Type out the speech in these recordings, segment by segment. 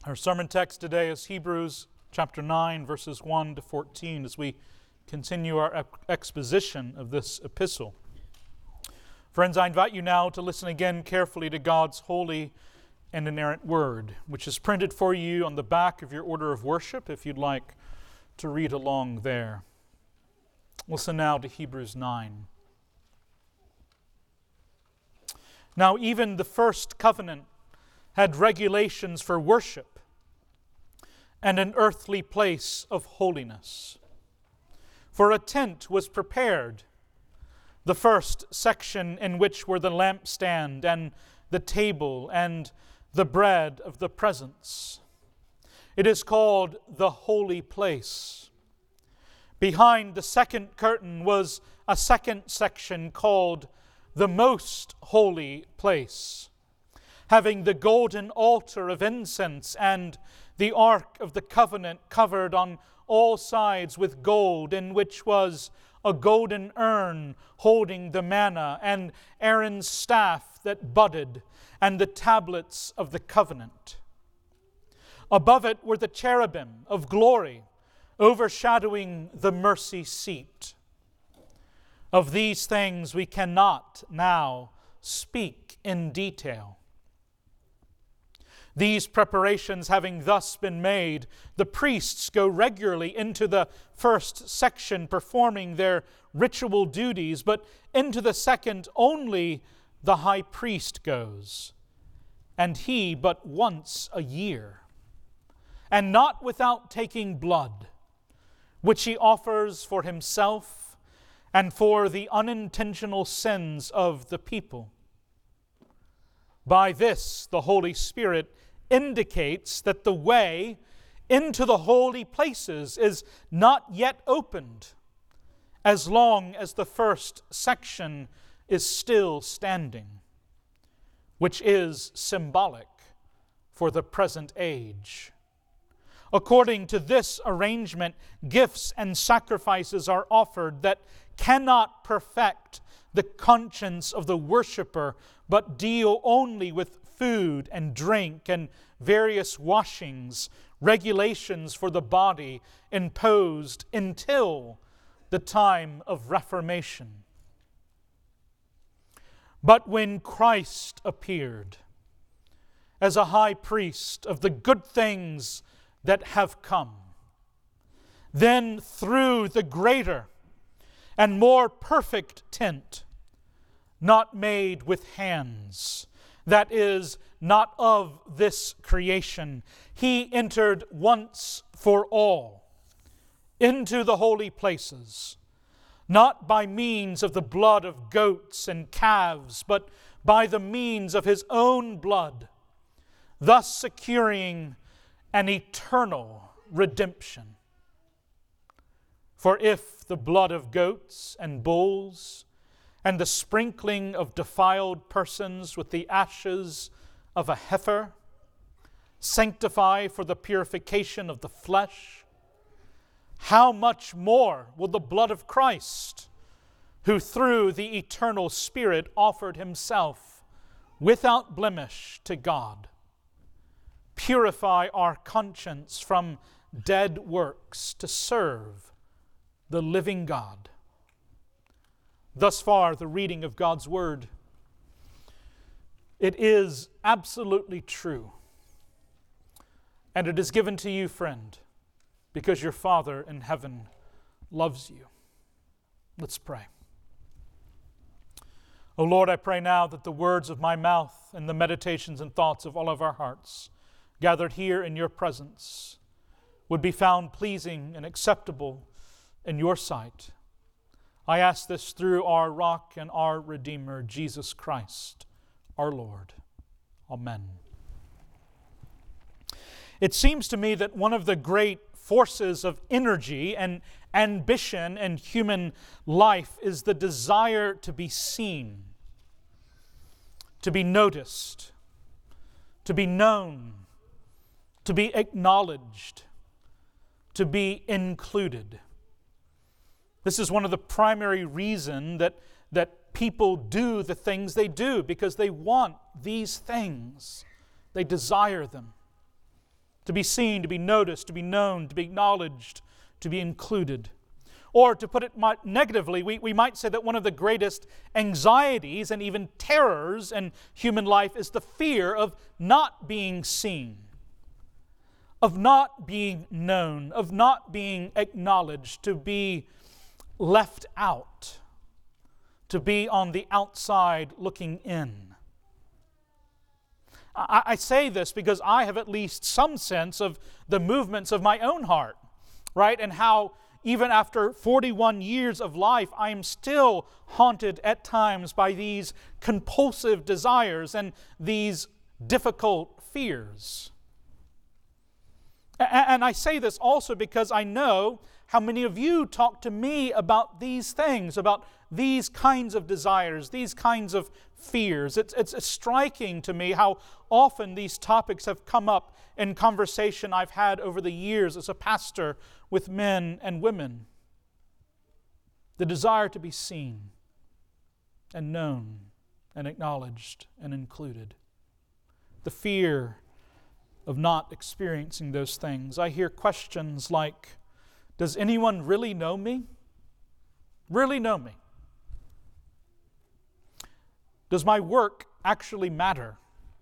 Our sermon text today is Hebrews chapter 9, verses 1 to 14, as we continue our exposition of this epistle. Friends, I invite you now to listen again carefully to God's holy and inerrant word, which is printed for you on the back of your order of worship, if you'd like to read along there. Listen now to Hebrews 9. Now, even the first covenant had regulations for worship and an earthly place of holiness. For a tent was prepared, the first section in which were the lampstand and the table and the bread of the presence. It is called the holy place. Behind the second curtain was a second section called the most holy place, having the golden altar of incense and the ark of the covenant covered on all sides with gold, in which was a golden urn holding the manna, and Aaron's staff that budded, and the tablets of the covenant. Above it were the cherubim of glory, overshadowing the mercy seat. Of these things we cannot now speak in detail. These preparations having thus been made, the priests go regularly into the first section performing their ritual duties, but into the second only the high priest goes, and he but once a year, and not without taking blood, which he offers for himself and for the unintentional sins of the people. By this the Holy Spirit indicates that the way into the holy places is not yet opened, as long as the first section is still standing, which is symbolic for the present age. According to this arrangement, gifts and sacrifices are offered that cannot perfect the conscience of the worshiper, but deal only with food and drink and various washings, regulations for the body imposed until the time of Reformation. But when Christ appeared as a high priest of the good things that have come, then through the greater and more perfect tent, not made with hands, that is, not of this creation, he entered once for all into the holy places, not by means of the blood of goats and calves, but by the means of his own blood, thus securing an eternal redemption. For if the blood of goats and bulls and the sprinkling of defiled persons with the ashes of a heifer sanctify for the purification of the flesh, how much more will the blood of Christ, who through the eternal Spirit offered himself without blemish to God, purify our conscience from dead works to serve the living God. Thus far, the reading of God's Word. It is absolutely true. And it is given to you, friend, because your Father in heaven loves you. Let's pray. O Lord, I pray now that the words of my mouth and the meditations and thoughts of all of our hearts gathered here in your presence would be found pleasing and acceptable in your sight. I ask this through our rock and our Redeemer, Jesus Christ, our Lord. Amen. It seems to me that one of the great forces of energy and ambition in human life is the desire to be seen, to be noticed, to be known, to be acknowledged, to be included. This is one of the primary reasons that people do the things they do, because they want these things. They desire them. To be seen, to be noticed, to be known, to be acknowledged, to be included. Or to put it negatively, we might say that one of the greatest anxieties and even terrors in human life is the fear of not being seen, of not being known, of not being acknowledged, to be left out, to be on the outside looking in. I say this because I have at least some sense of the movements of my own heart, right? And how even after 41 years of life, I am still haunted at times by these compulsive desires and these difficult fears. And I say this also because I know how many of you talk to me about these things, about these kinds of desires, these kinds of fears. It's striking to me how often these topics have come up in conversation I've had over the years as a pastor with men and women. The desire to be seen and known and acknowledged and included. The fear of not experiencing those things. I hear questions like, does anyone really know me? Really know me? Does my work actually matter?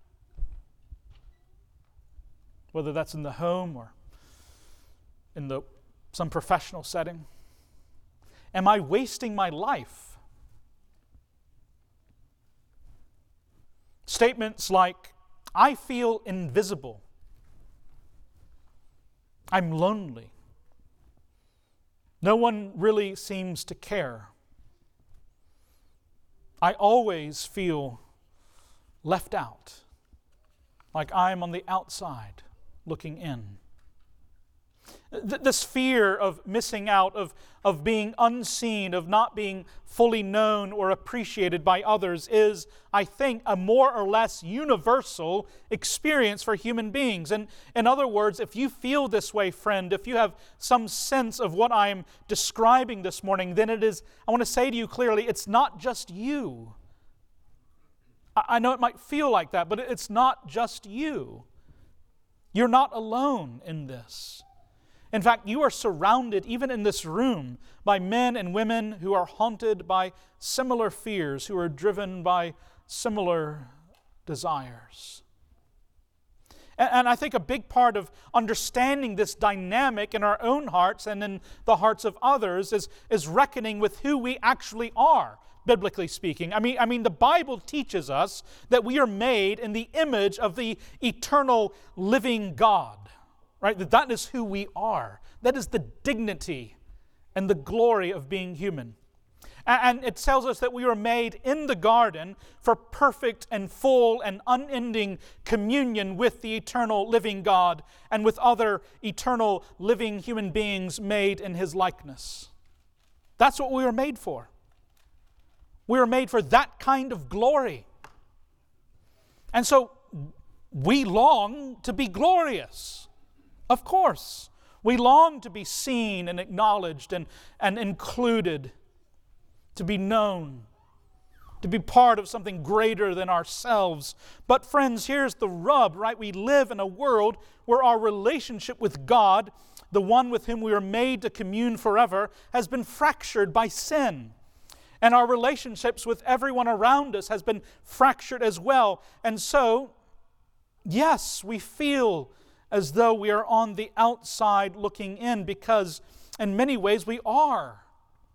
Whether that's in the home or in some professional setting. Am I wasting my life? Statements like, I feel invisible. I'm lonely. No one really seems to care. I always feel left out, like I'm on the outside looking in. This fear of missing out, of being unseen, of not being fully known or appreciated by others is, I think, a more or less universal experience for human beings. And in other words, if you feel this way, friend, if you have some sense of what I am describing this morning, then it is, I want to say to you clearly, it's not just you. I know it might feel like that, but it's not just you. You're not alone in this. In fact, you are surrounded, even in this room, by men and women who are haunted by similar fears, who are driven by similar desires. And I think a big part of understanding this dynamic in our own hearts and in the hearts of others is reckoning with who we actually are, biblically speaking. I mean, the Bible teaches us that we are made in the image of the eternal living God. Right? That is who we are. That is the dignity and the glory of being human. And it tells us that we were made in the garden for perfect and full and unending communion with the eternal living God and with other eternal living human beings made in His likeness. That's what we were made for. We were made for that kind of glory. And so we long to be glorious. Of course, we long to be seen and acknowledged and included, to be known, to be part of something greater than ourselves. But friends, here's the rub, right? We live in a world where our relationship with God, the one with whom we are made to commune forever, has been fractured by sin. And our relationships with everyone around us has been fractured as well. And so, yes, we feel as though we are on the outside looking in, because in many ways we are.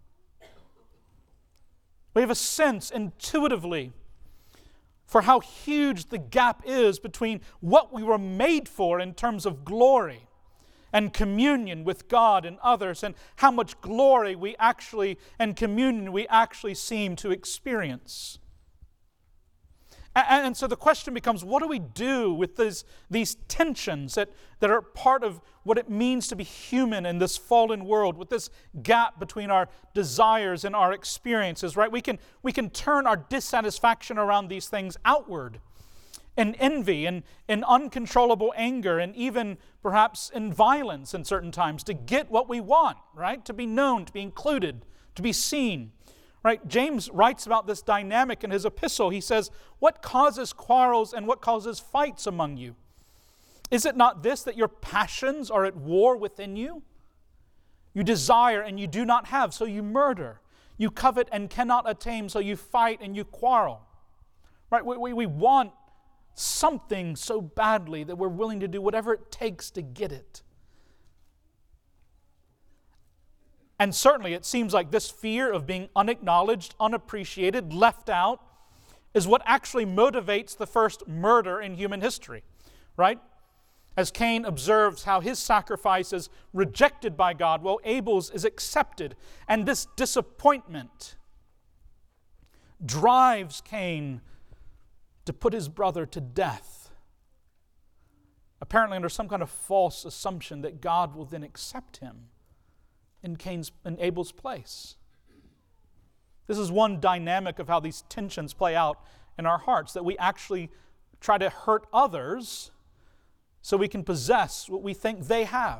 We have a sense intuitively for how huge the gap is between what we were made for in terms of glory and communion with God and others, and how much glory we actually and communion we actually seem to experience. And so the question becomes, what do we do with these tensions that are part of what it means to be human in this fallen world, with this gap between our desires and our experiences, right? We can turn our dissatisfaction around these things outward in envy and in uncontrollable anger, and even perhaps in violence in certain times to get what we want, right? To be known, to be included, to be seen. Right? James writes about this dynamic in his epistle. He says, what causes quarrels and what causes fights among you? Is it not this, that your passions are at war within you? You desire and you do not have, so you murder. You covet and cannot attain, so you fight and you quarrel. Right? We want something so badly that we're willing to do whatever it takes to get it. And certainly it seems like this fear of being unacknowledged, unappreciated, left out, is what actually motivates the first murder in human history, right? As Cain observes how his sacrifice is rejected by God, while Abel's is accepted. And this disappointment drives Cain to put his brother to death, apparently under some kind of false assumption that God will then accept him in Abel's place. This is one dynamic of how these tensions play out in our hearts, that we actually try to hurt others so we can possess what we think they have.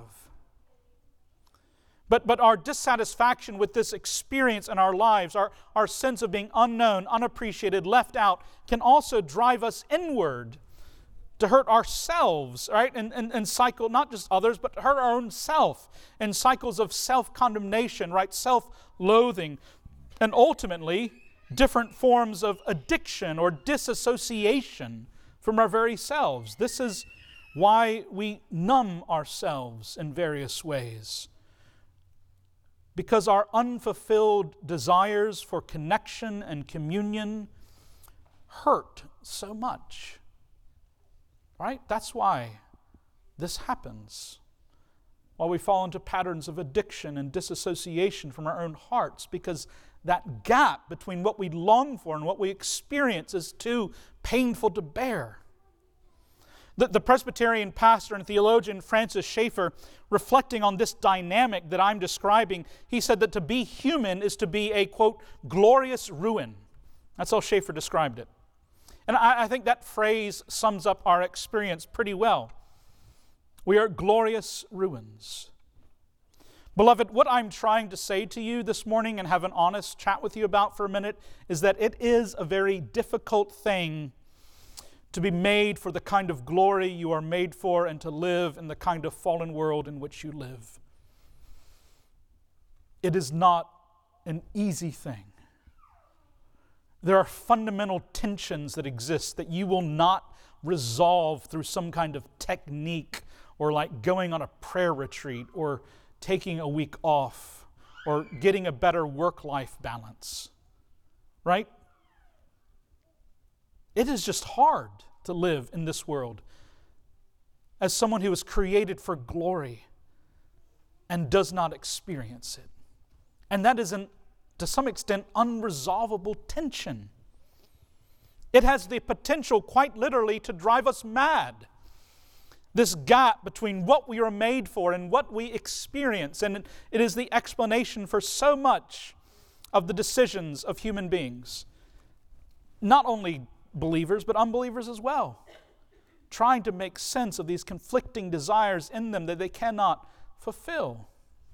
But our dissatisfaction with this experience in our lives, our sense of being unknown, unappreciated, left out, can also drive us inward to hurt ourselves, right? And cycle, not just others, but hurt our own self in cycles of self-condemnation, right? Self-loathing, and ultimately different forms of addiction or disassociation from our very selves. This is why we numb ourselves in various ways. Because our unfulfilled desires for connection and communion hurt so much. Right? That's why this happens. Why we fall into patterns of addiction and disassociation from our own hearts, because that gap between what we long for and what we experience is too painful to bear. The Presbyterian pastor and theologian Francis Schaeffer, reflecting on this dynamic that I'm describing, he said that to be human is to be a, quote, glorious ruin. That's how Schaeffer described it. And I think that phrase sums up our experience pretty well. We are glorious ruins. Beloved, what I'm trying to say to you this morning and have an honest chat with you about for a minute is that it is a very difficult thing to be made for the kind of glory you are made for and to live in the kind of fallen world in which you live. It is not an easy thing. There are fundamental tensions that exist that you will not resolve through some kind of technique or like going on a prayer retreat or taking a week off or getting a better work-life balance. Right? It is just hard to live in this world as someone who was created for glory and does not experience it. And that is, to some extent, unresolvable tension. It has the potential, quite literally, to drive us mad. This gap between what we are made for and what we experience. And it is the explanation for so much of the decisions of human beings. Not only believers, but unbelievers as well. Trying to make sense of these conflicting desires in them that they cannot fulfill.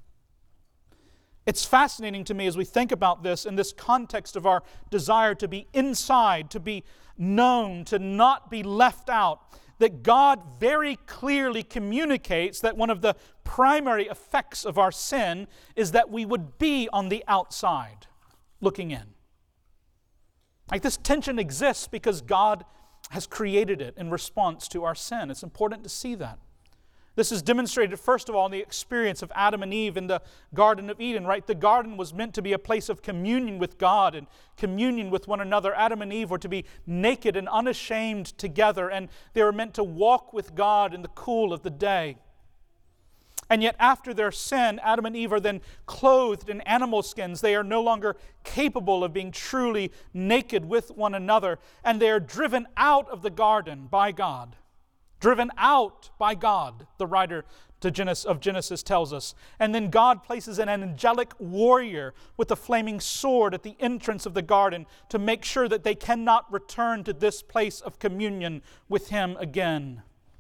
It's fascinating to me as we think about this in this context of our desire to be inside, to be known, to not be left out, that God very clearly communicates that one of the primary effects of our sin is that we would be on the outside, looking in. Like this tension exists because God has created it in response to our sin. It's important to see that. This is demonstrated, first of all, in the experience of Adam and Eve in the Garden of Eden, right? The garden was meant to be a place of communion with God and communion with one another. Adam and Eve were to be naked and unashamed together, and they were meant to walk with God in the cool of the day. And yet after their sin, Adam and Eve are then clothed in animal skins. They are no longer capable of being truly naked with one another, and they are driven out of the garden by God. Driven out by God, the writer of Genesis tells us. And then God places an angelic warrior with a flaming sword at the entrance of the garden to make sure that they cannot return to this place of communion with Him again.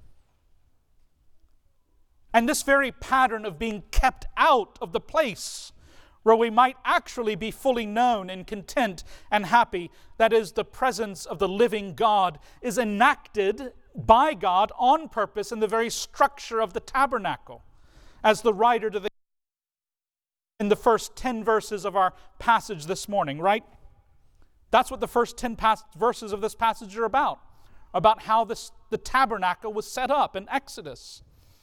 And this very pattern of being kept out of the place where we might actually be fully known and content and happy, that is the presence of the living God, is enacted by God on purpose in the very structure of the tabernacle, as the writer to the in the first 10 verses of our passage this morning, right? That's what the first 10 verses of this passage are about how the tabernacle was set up in Exodus.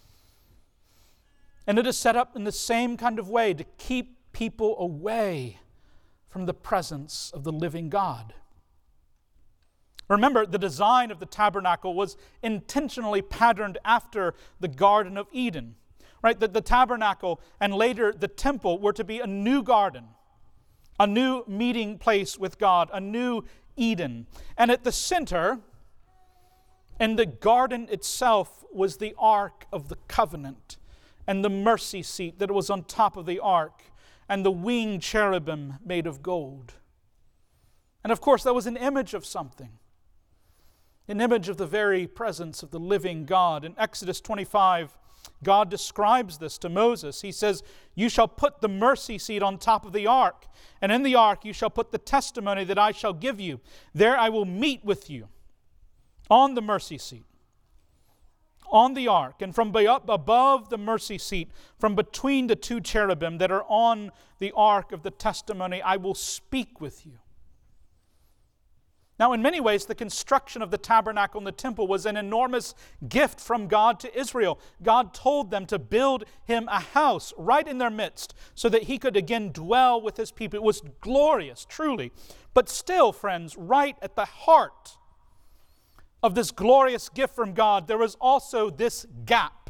And it is set up in the same kind of way to keep people away from the presence of the living God. Remember, the design of the tabernacle was intentionally patterned after the Garden of Eden. Right? The tabernacle and later the temple were to be a new garden, a new meeting place with God, a new Eden. And at the center, in the garden itself, was the Ark of the Covenant and the mercy seat that was on top of the ark and the winged cherubim made of gold. And of course, that was an image of something, an image of the very presence of the living God. In Exodus 25, God describes this to Moses. He says, "You shall put the mercy seat on top of the ark, and in the ark you shall put the testimony that I shall give you. There I will meet with you on the mercy seat, on the ark, and from above the mercy seat, from between the two cherubim that are on the ark of the testimony, I will speak with you." Now, in many ways, the construction of the tabernacle and the temple was an enormous gift from God to Israel. God told them to build Him a house right in their midst so that He could again dwell with His people. It was glorious, truly. But still, friends, right at the heart of this glorious gift from God, there was also this gap,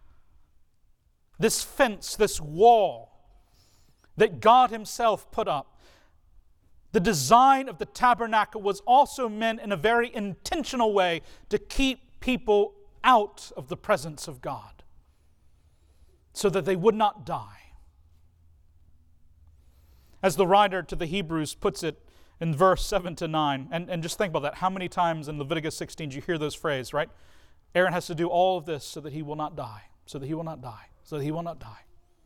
this fence, this wall that God Himself put up. The design of the tabernacle was also meant in a very intentional way to keep people out of the presence of God so that they would not die. As the writer to the Hebrews puts it in verse 7 to 9, and just think about that. How many times in Leviticus 16 do you hear those phrases, right? Aaron has to do all of this so that he will not die, so that he will not die, so that he will not die.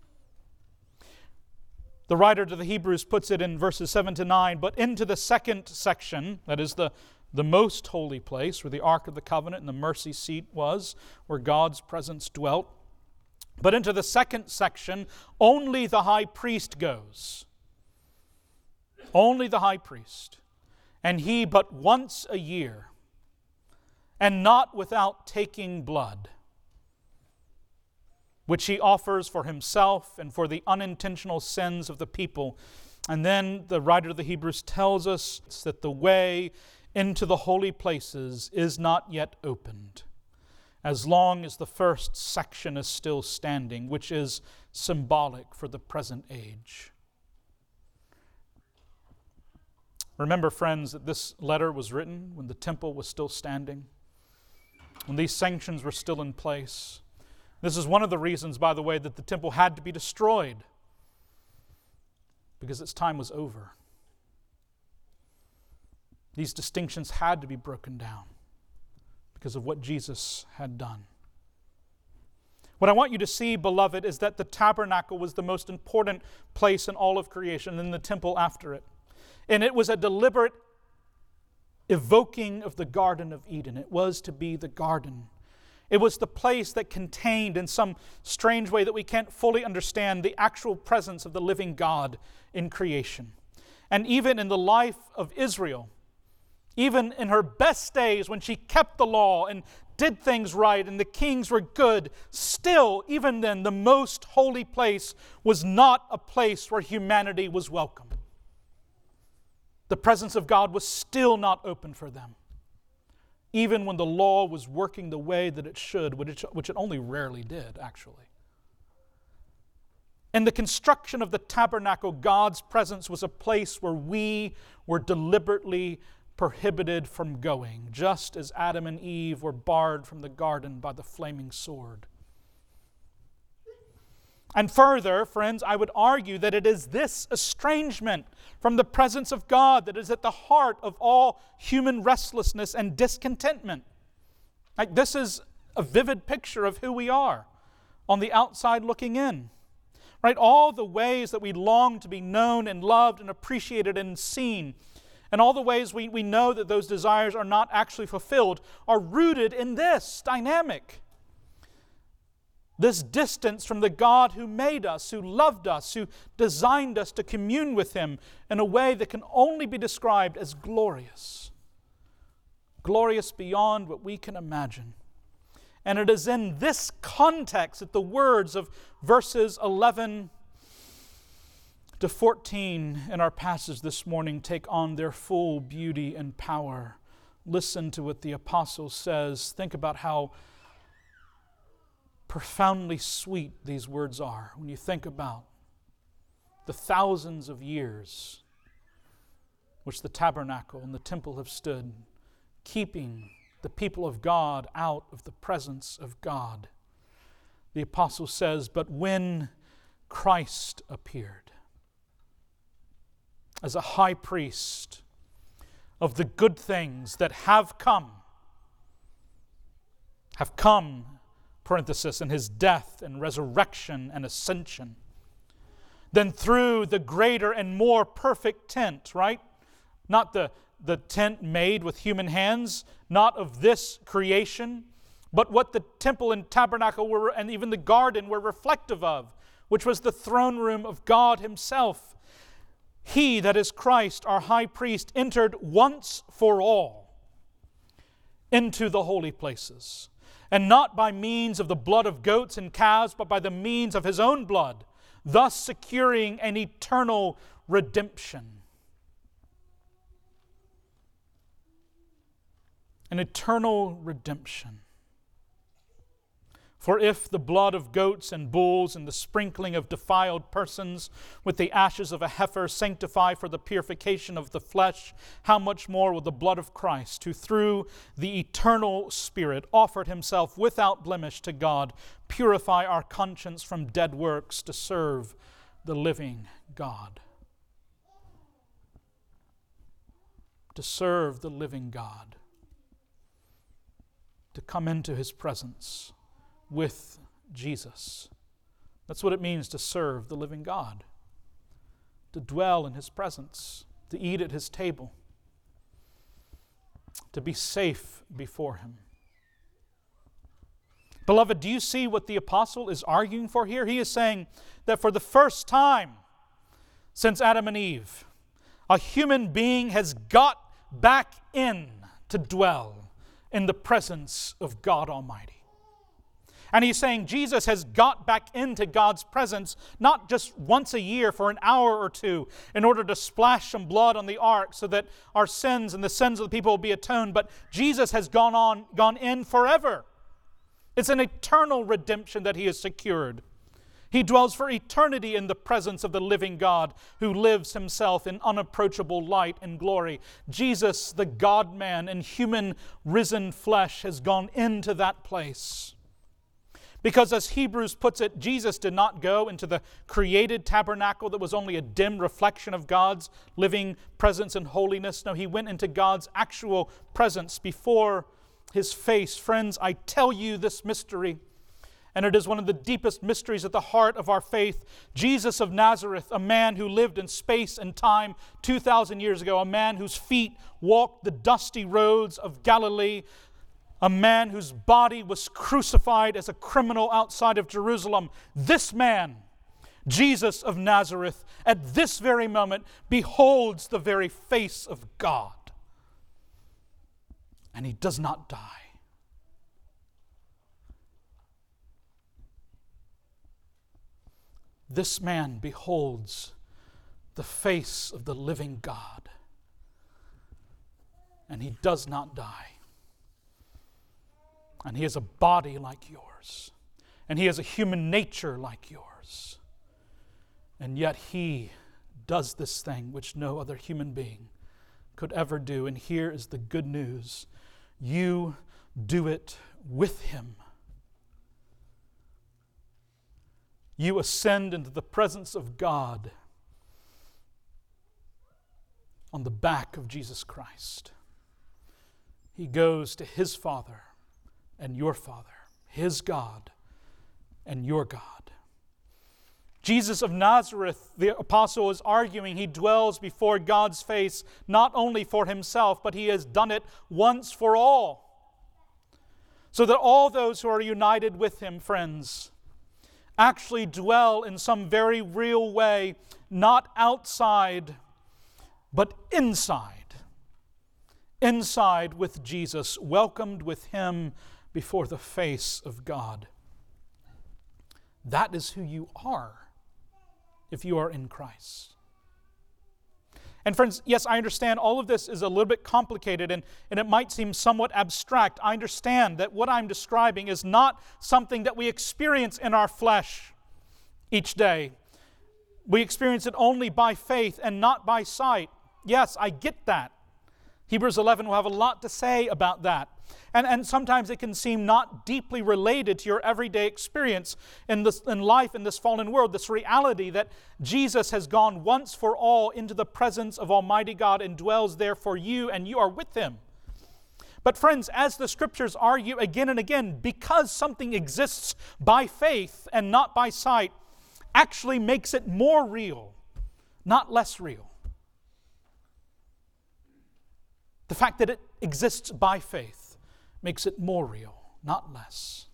The writer to the Hebrews puts it in verses 7 to 9, but into the second section, that is the most holy place, where the Ark of the Covenant and the mercy seat was, where God's presence dwelt. But into the second section, only the high priest goes. Only the high priest. And he but once a year, and not without taking blood, which he offers for himself and for the unintentional sins of the people. And then the writer of the Hebrews tells us that the way into the holy places is not yet opened, as long as the first section is still standing, which is symbolic for the present age. Remember, friends, that this letter was written when the temple was still standing, when these sanctions were still in place. This is one of the reasons, by the way, that the temple had to be destroyed, because its time was over. These distinctions had to be broken down because of what Jesus had done. What I want you to see, beloved, is that the tabernacle was the most important place in all of creation, and then the temple after it. And it was a deliberate evoking of the Garden of Eden. It was to be the garden. It was the place that contained, in some strange way that we can't fully understand, the actual presence of the living God in creation. And even in the life of Israel, even in her best days when she kept the law and did things right and the kings were good, still, even then, the most holy place was not a place where humanity was welcome. The presence of God was still not open for them, even when the law was working the way that it should, which it only rarely did, actually. In the construction of the tabernacle, God's presence was a place where we were deliberately prohibited from going, just as Adam and Eve were barred from the garden by the flaming sword. And further, friends, I would argue that it is this estrangement from the presence of God that is at the heart of all human restlessness and discontentment. Like, this is a vivid picture of who we are on the outside looking in. Right? All the ways that we long to be known and loved and appreciated and seen. And all the ways we know that those desires are not actually fulfilled are rooted in this dynamic. This distance from the God who made us, who loved us, who designed us to commune with Him in a way that can only be described as glorious. Glorious beyond what we can imagine. And it is in this context that the words of verses 11 to 14 in our passage this morning take on their full beauty and power. Listen to what the apostle says. Think about how profoundly sweet these words are when you think about the thousands of years which the tabernacle and the temple have stood, keeping the people of God out of the presence of God. The apostle says, "But when Christ appeared as a high priest of the good things that have come, parenthesis, in His death and resurrection and ascension, then through the greater and more perfect tent," right? Not the tent made with human hands, not of this creation, but what the temple and tabernacle were, and even the garden were reflective of, which was the throne room of God Himself. He, that is Christ, our high priest, entered once for all into the holy places, and not by means of the blood of goats and calves, but by the means of His own blood, thus securing an eternal redemption. An eternal redemption. For if the blood of goats and bulls and the sprinkling of defiled persons with the ashes of a heifer sanctify for the purification of the flesh, how much more will the blood of Christ, who through the eternal Spirit offered Himself without blemish to God, purify our conscience from dead works to serve the living God. To serve the living God. To come into His presence with Jesus. That's what it means to serve the living God. To dwell in His presence, to eat at His table, to be safe before Him. Beloved, do you see what the apostle is arguing for here? He is saying that for the first time since Adam and Eve, a human being has got back in to dwell in the presence of God Almighty. And he's saying Jesus has got back into God's presence not just once a year for an hour or two in order to splash some blood on the ark so that our sins and the sins of the people will be atoned, but Jesus has gone in forever. It's an eternal redemption that He has secured. He dwells for eternity in the presence of the living God who lives Himself in unapproachable light and glory. Jesus, the God-man in human risen flesh, has gone into that place. Because as Hebrews puts it, Jesus did not go into the created tabernacle that was only a dim reflection of God's living presence and holiness. No, He went into God's actual presence before His face. Friends, I tell you this mystery, and it is one of the deepest mysteries at the heart of our faith. Jesus of Nazareth, a man who lived in space and time 2,000 years ago, a man whose feet walked the dusty roads of Galilee, a man whose body was crucified as a criminal outside of Jerusalem. This man, Jesus of Nazareth, at this very moment beholds the very face of God. And He does not die. This man beholds the face of the living God. And he does not die. And he has a body like yours. And he has a human nature like yours. And yet he does this thing which no other human being could ever do. And here is the good news. You do it with him. You ascend into the presence of God on the back of Jesus Christ. He goes to his Father and your Father, his God and your God. Jesus of Nazareth, the apostle is arguing, he dwells before God's face not only for himself, but he has done it once for all. So that all those who are united with him, friends, actually dwell in some very real way, not outside, but inside. Inside with Jesus, welcomed with him before the face of God. That is who you are if you are in Christ. And friends, yes, I understand all of this is a little bit complicated and it might seem somewhat abstract. I understand that what I'm describing is not something that we experience in our flesh each day. We experience it only by faith and not by sight. Yes, I get that. Hebrews 11 will have a lot to say about that. And sometimes it can seem not deeply related to your everyday experience in life in this fallen world, this reality that Jesus has gone once for all into the presence of Almighty God and dwells there for you, and you are with Him. But friends, as the Scriptures argue again and again, because something exists by faith and not by sight, actually makes it more real, not less real. The fact that it exists by faith makes it more real, not less.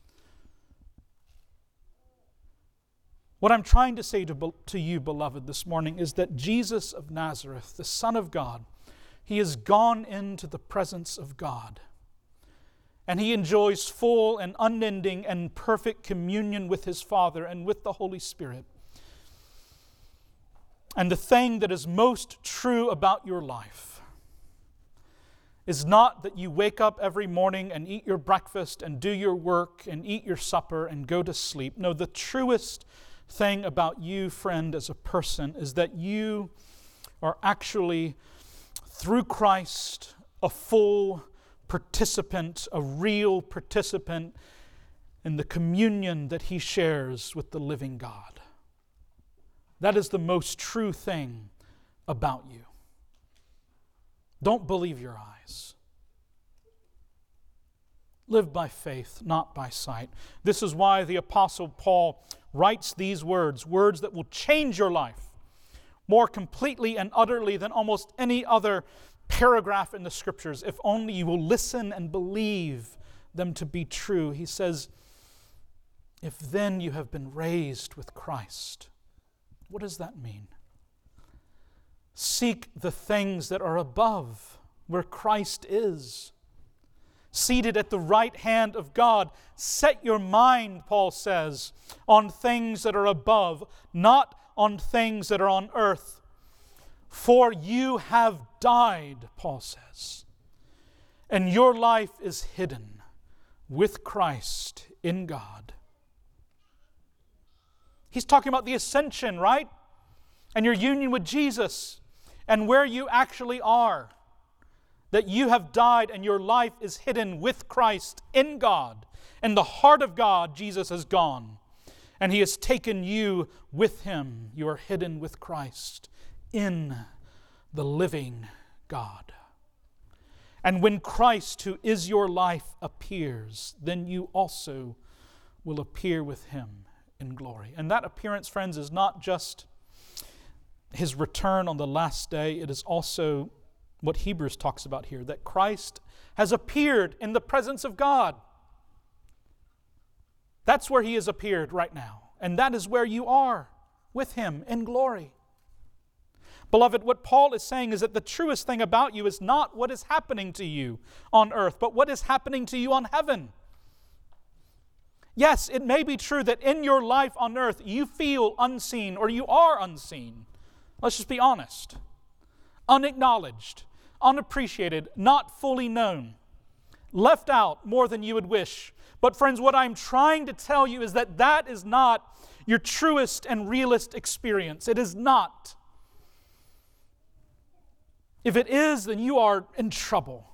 What I'm trying to say to you, beloved, this morning is that Jesus of Nazareth, the Son of God, He has gone into the presence of God. And He enjoys full and unending and perfect communion with His Father and with the Holy Spirit. And the thing that is most true about your life is not that you wake up every morning and eat your breakfast and do your work and eat your supper and go to sleep. No, the truest thing about you, friend, as a person is that you are actually, through Christ, a full participant, a real participant in the communion that He shares with the living God. That is the most true thing about you. Don't believe your eyes. Live by faith, not by sight. This is why the Apostle Paul writes these words that will change your life more completely and utterly than almost any other paragraph in the Scriptures, if only you will listen and believe them to be true. He says, if then you have been raised with Christ. What does that mean? Seek the things that are above, where Christ is, seated at the right hand of God. Set your mind, Paul says, on things that are above, not on things that are on earth. For you have died, Paul says, and your life is hidden with Christ in God. He's talking about the ascension, right? And your union with Jesus. And where you actually are, that you have died and your life is hidden with Christ in God. In the heart of God, Jesus has gone, and He has taken you with Him. You are hidden with Christ in the living God. And when Christ, who is your life, appears, then you also will appear with Him in glory. And that appearance, friends, is not just His return on the last day. It is also what Hebrews talks about here, that Christ has appeared in the presence of God. That's where He has appeared right now. And that is where you are, with Him in glory. Beloved, what Paul is saying is that the truest thing about you is not what is happening to you on earth, but what is happening to you on heaven. Yes, it may be true that in your life on earth you feel unseen or you are unseen. Let's just be honest. Unacknowledged, unappreciated, not fully known, left out more than you would wish. But friends, what I'm trying to tell you is that that is not your truest and realist experience. It is not. If it is, then you are in trouble.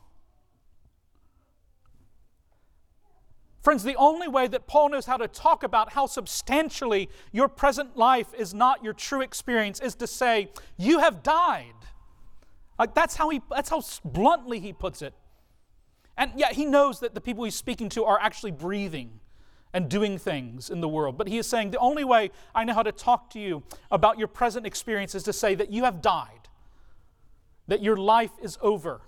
Friends, the only way that Paul knows how to talk about how substantially your present life is not your true experience is to say, you have died. Like that's how bluntly he puts it. And yet he knows that the people he's speaking to are actually breathing and doing things in the world. But he is saying, the only way I know how to talk to you about your present experience is to say that you have died, that your life is over,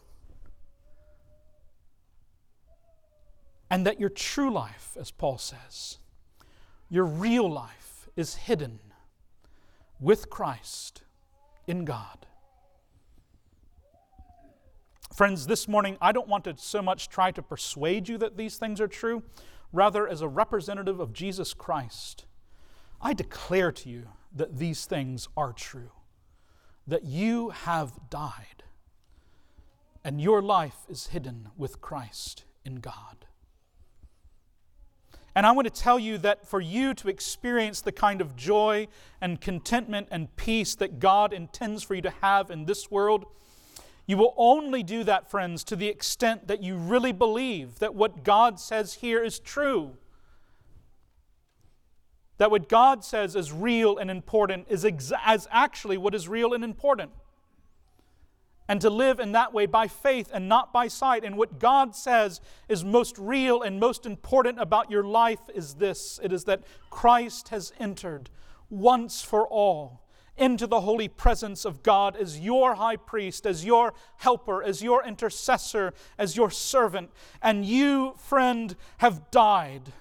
and that your true life, as Paul says, your real life is hidden with Christ in God. Friends, this morning, I don't want to so much try to persuade you that these things are true. Rather, as a representative of Jesus Christ, I declare to you that these things are true, that you have died, and your life is hidden with Christ in God. And I want to tell you that for you to experience the kind of joy and contentment and peace that God intends for you to have in this world, you will only do that, friends, to the extent that you really believe that what God says here is true. That what God says is real and important is as actually what is real and important. And to live in that way by faith and not by sight. And what God says is most real and most important about your life is this. It is that Christ has entered once for all into the holy presence of God as your high priest, as your helper, as your intercessor, as your servant. And you, friend, have died.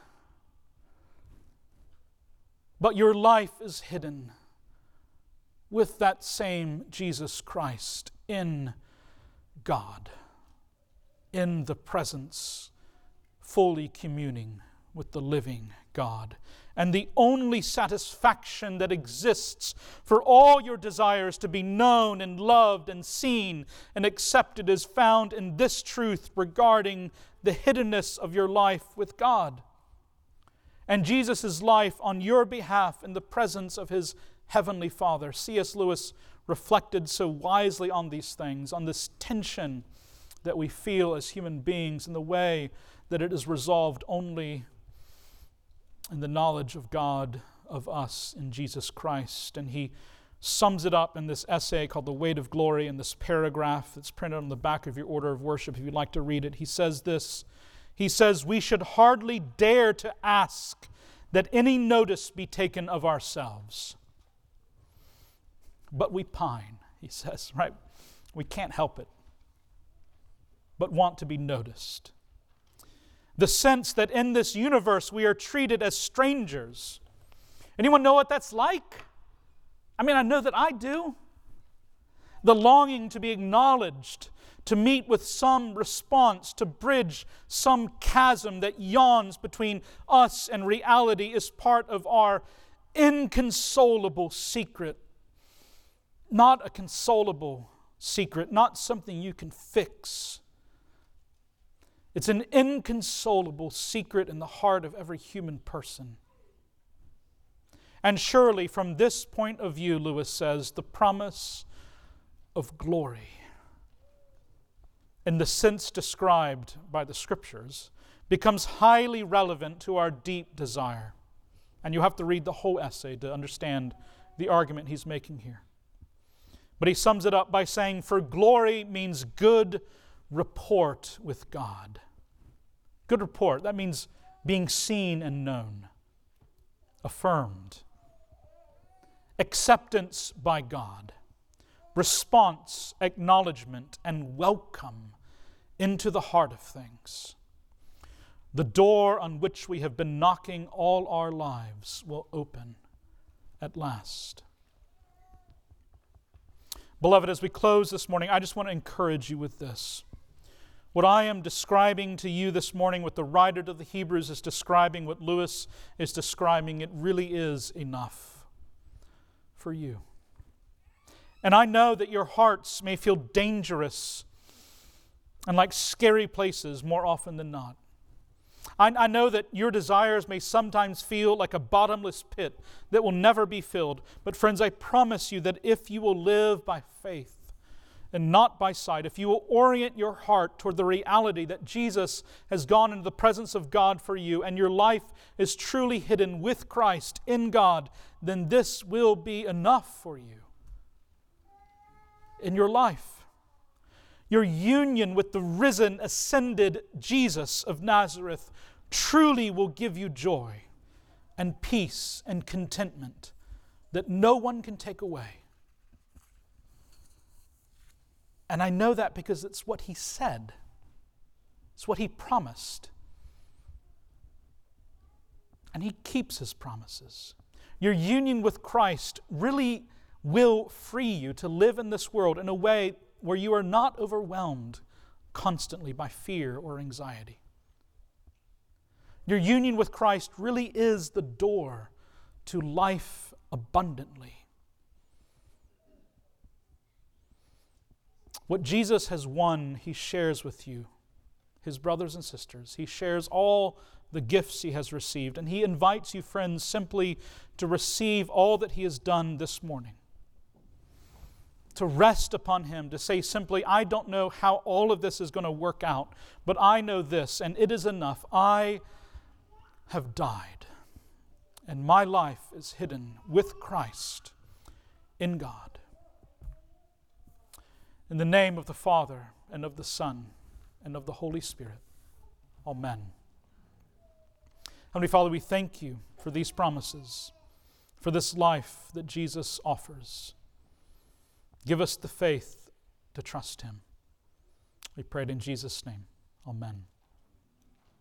But your life is hidden with that same Jesus Christ in God, in the presence, fully communing with the living God. And the only satisfaction that exists for all your desires to be known and loved and seen and accepted is found in this truth regarding the hiddenness of your life with God. And Jesus' life on your behalf in the presence of His Heavenly Father. C.S. Lewis reflected so wisely on these things, on this tension that we feel as human beings, in the way that it is resolved only in the knowledge of God, of us in Jesus Christ. And he sums it up in this essay called The Weight of Glory, in this paragraph that's printed on the back of your order of worship if you'd like to read it. He says this, he says, "We should hardly dare to ask that any notice be taken of ourselves. But we pine," he says, right? We can't help it, but want to be noticed. The sense that in this universe we are treated as strangers. Anyone know what that's like? I mean, I know that I do. The longing to be acknowledged, to meet with some response, to bridge some chasm that yawns between us and reality is part of our inconsolable secret. Not a consolable secret, not something you can fix. It's an inconsolable secret in the heart of every human person. And surely from this point of view, Lewis says, the promise of glory, in the sense described by the Scriptures, becomes highly relevant to our deep desire. And you have to read the whole essay to understand the argument he's making here. But he sums it up by saying, for glory means good rapport with God. Good rapport, that means being seen and known, affirmed. Acceptance by God, response, acknowledgement, and welcome into the heart of things. The door on which we have been knocking all our lives will open at last. Beloved, as we close this morning, I just want to encourage you with this. What I am describing to you this morning, what the writer to the Hebrews is describing, what Lewis is describing, it really is enough for you. And I know that your hearts may feel dangerous and like scary places more often than not. I know that your desires may sometimes feel like a bottomless pit that will never be filled. But friends, I promise you that if you will live by faith and not by sight, if you will orient your heart toward the reality that Jesus has gone into the presence of God for you and your life is truly hidden with Christ in God, then this will be enough for you in your life. Your union with the risen, ascended Jesus of Nazareth truly will give you joy and peace and contentment that no one can take away. And I know that because it's what He said. It's what He promised. And He keeps His promises. Your union with Christ really will free you to live in this world in a way where you are not overwhelmed constantly by fear or anxiety. Your union with Christ really is the door to life abundantly. What Jesus has won, He shares with you, His brothers and sisters. He shares all the gifts He has received, and He invites you, friends, simply to receive all that He has done this morning. To rest upon Him, to say simply, I don't know how all of this is going to work out, but I know this, and it is enough. I have died, and my life is hidden with Christ in God. In the name of the Father, and of the Son, and of the Holy Spirit. Amen. Heavenly Father, we thank You for these promises, for this life that Jesus offers. Give us the faith to trust Him. We pray it in Jesus' name. Amen.